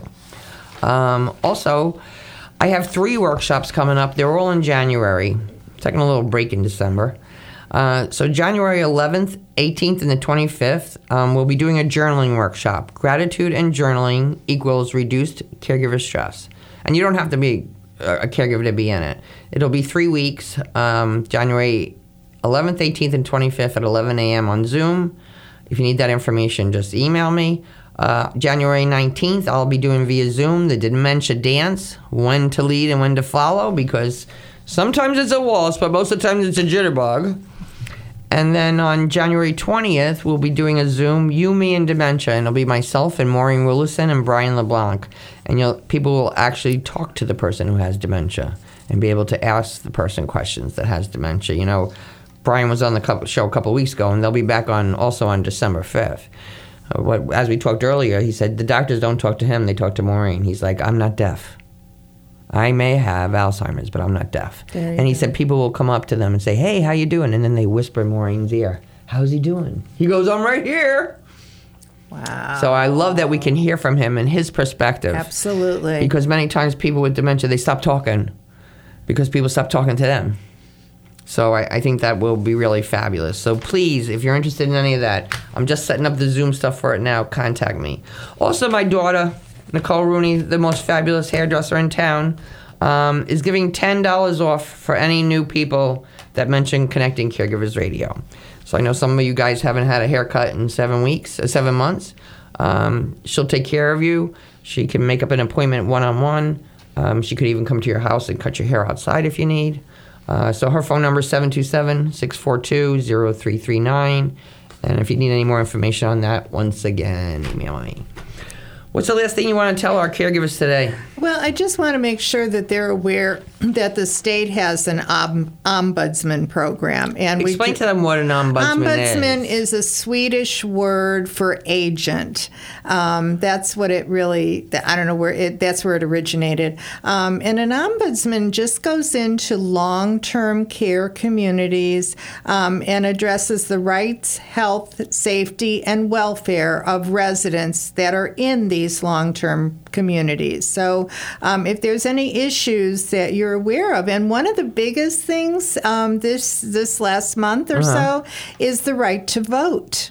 Um, also, I have three workshops coming up. They're all in January. Taking a little break in December. Uh, so January eleventh, eighteenth, and the twenty-fifth, um, we'll be doing a journaling workshop. Gratitude and journaling equals reduced caregiver stress. And you don't have to be a caregiver to be in it. It'll be three weeks, um, January eleventh, eighteenth, and twenty-fifth at eleven a.m. on Zoom. If you need that information, just email me. Uh, January nineteenth, I'll be doing via Zoom the Dementia Dance, when to lead and when to follow, because sometimes it's a waltz, but most of the time it's a jitterbug. And then on January twentieth, we'll be doing a Zoom, You, Me, and Dementia, and it'll be myself and Maureen Willison and Brian LeBlanc. And you'll, people will actually talk to the person who has dementia and be able to ask the person questions that has dementia. You know, Brian was on the couple, show a couple weeks ago, and they'll be back on also on December fifth. Uh, what, as we talked earlier, he said the doctors don't talk to him, they talk to Maureen. He's like, I'm not deaf. I may have Alzheimer's, but I'm not deaf. And he go. said people will come up to them and say, hey, how you doing? And then they whisper in Maureen's ear, how's he doing? He goes, I'm right here. Wow. So I love that we can hear from him and his perspective. Absolutely. Because many times people with dementia, they stop talking because people stop talking to them. So I, I think that will be really fabulous. So please, if you're interested in any of that, I'm just setting up the Zoom stuff for it now. Contact me. Also, my daughter, Nicole Rooney, the most fabulous hairdresser in town, um, is giving ten dollars off for any new people that mention Connecting Caregivers Radio. So I know some of you guys haven't had a haircut in seven weeks, uh, seven months. Um, she'll take care of you. She can make up an appointment one-on-one. Um, she could even come to your house and cut your hair outside if you need. Uh, so her phone number is seven two seven, six four two, zero three three nine. And if you need any more information on that, once again, email me. What's the last thing you want to tell our caregivers today? Well, I just want to make sure that they're aware that the state has an om- ombudsman program. And Explain we, to them what an ombudsman, ombudsman is. is a Swedish word for agent. Um, that's what it really, I don't know where it, that's where it originated. Um, and an ombudsman just goes into long-term care communities um, and addresses the rights, health, safety, and welfare of residents that are in these long-term communities. So um, if there's any issues that you're aware of, and one of the biggest things um, this this last month or uh-huh. so is the right to vote.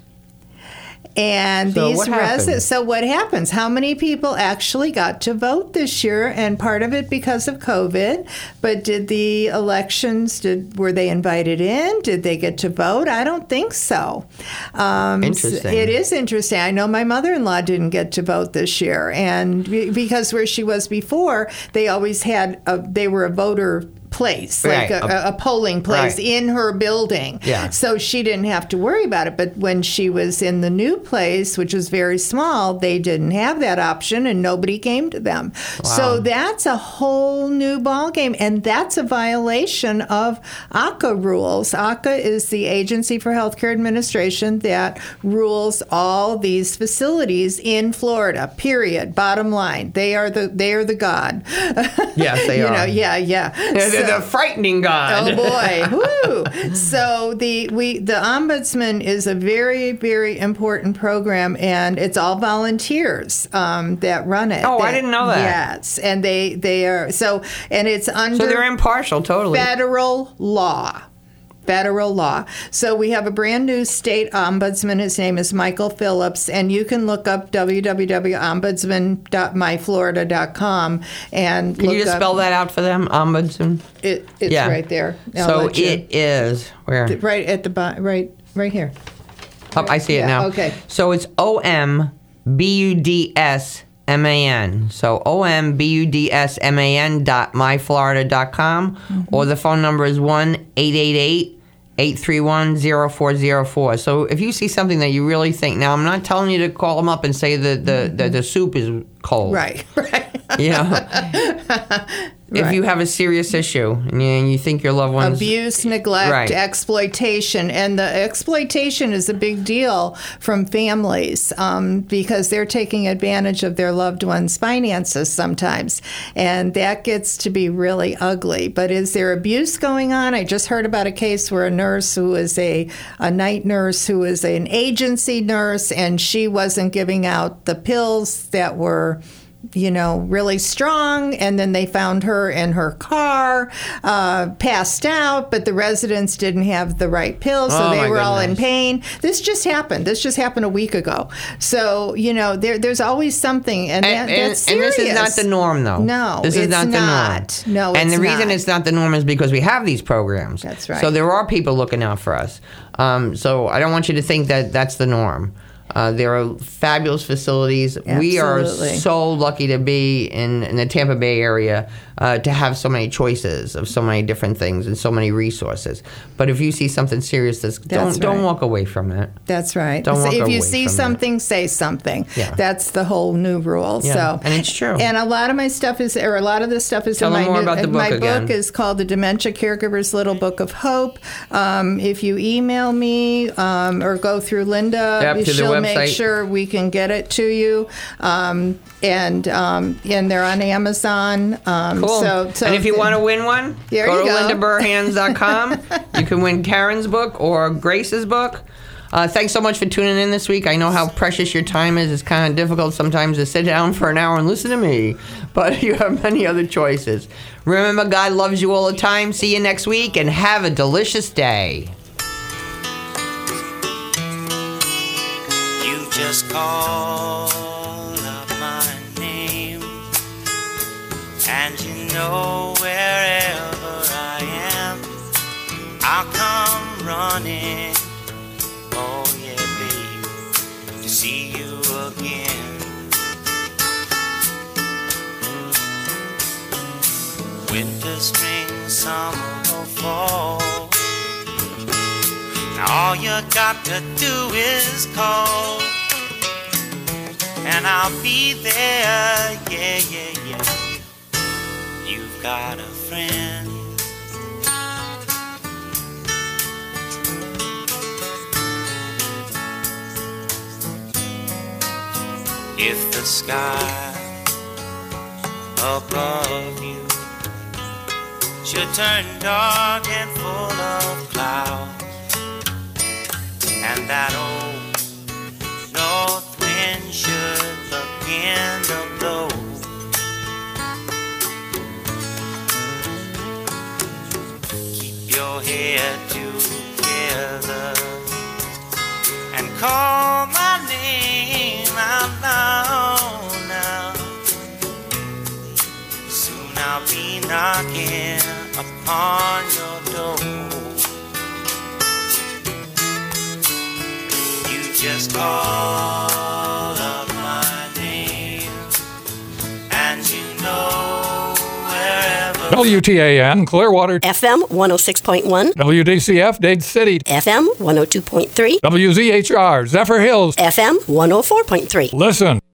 And so these what residents, so what happens? How many people actually got to vote this year? And part of it because of COVID. But did the elections, did were they invited in? Did they get to vote? I don't think so. Um, interesting. It is interesting. I know my mother-in-law didn't get to vote this year. And because where she was before, they always had, a, they were a voter place, like Right. a, a polling place Right. in her building. Yeah. So she didn't have to worry about it. But when she was in the new place, which was very small, they didn't have that option and nobody came to them. So that's a whole new ballgame. And that's a violation of A C A rules. A C A is the Agency for Healthcare Administration that rules all these facilities in Florida, period. Bottom line. They are the they are the God. Yes, they you are. know, yeah, yeah. They're, they're So- the frightening God. Oh boy! Woo! So the we the ombudsman is a very very important program, and it's all volunteers um, that run it. Oh, I That- didn't know that. Yes, and they they are so, and it's under So they're impartial, totally. federal law. Federal law. So we have a brand new state ombudsman. His name is Michael Phillips, and you can look up w w w dot ombudsman dot my florida dot com and Can look you just up, spell that out for them, ombudsman? It, it's Yeah. right there. I'll So let you- it is where? right at the bottom, right, right here. Oh, I see it Yeah, now. okay. So it's O M B U D S M A N. So O M B U D S M A N dot my florida dot com, Mm-hmm. or the phone number is one eight eight eight eight three one zero four zero four. So if you see something that you really think, now I'm not telling you to call them up and say that the, the, the soup is cold. Right, right. You know, if you have a serious issue and you, and you think your loved ones Abuse, neglect, Right. exploitation. And the exploitation is a big deal from families um, because they're taking advantage of their loved ones' finances sometimes. And that gets to be really ugly. But is there abuse going on? I just heard about a case where a nurse who was a, a night nurse who was an agency nurse, and she wasn't giving out the pills that were, you know, really strong, and then they found her in her car, uh, passed out, but the residents didn't have the right pills, so Oh, they my were all in goodness. pain. This just happened. This just happened a week ago. So, you know, there, there's always something, and, And, that, and, that's and serious. this is not the norm, though. No, this is it's not the not. norm. No, and it's the reason not. it's not the norm is because we have these programs. That's right. So there are people looking out for us. Um, so I don't want you to think that that's the norm. Uh, there are fabulous facilities. We are Absolutely. so lucky to be in, in the Tampa Bay area uh, to have so many choices of so many different things and so many resources. But if you see something serious, that's, That's don't don't right. walk away from it. That's right. Don't So walk if you away see from that. something, say something. Yeah. That's the whole new rule. Yeah, So and it's true. And a lot of my stuff is, or a lot of this stuff is Tell in them my more new, about the book my again. book is called The Dementia Caregiver's Little Book of Hope. Um, if you email me um, or go through Linda, Yep, to the she'll make website. sure we can get it to you. Um, and um, and they're on Amazon. Um, Cool. So, so and if you want to win one, There go you to go. linda burhans dot com. You can win Karen's book or Grace's book. Uh, thanks so much for tuning in this week. I know how precious your time is. It's kind of difficult sometimes to sit down for an hour and listen to me, but you have many other choices. Remember, God loves you all the time. See you next week, and have a delicious day. You just call up my name, and you know wherever I am, I'll come running. Oh yeah, babe, to see you again. Winter, spring, summer, or fall, now all you got to do is call, and I'll be there, yeah, yeah, yeah. You've got a friend. If the sky above you should turn dark and full of clouds, and that old north wind should begin to blow, keep your head together and call my name out loud now. Soon I'll be knocking upon your door. You just call up my name, and you know wherever W T A N, Clearwater. F M one oh six point one. W D C F, Dade City. F M one oh two point three. W Z H R, Zephyr Hills. F M one oh four point three. Listen.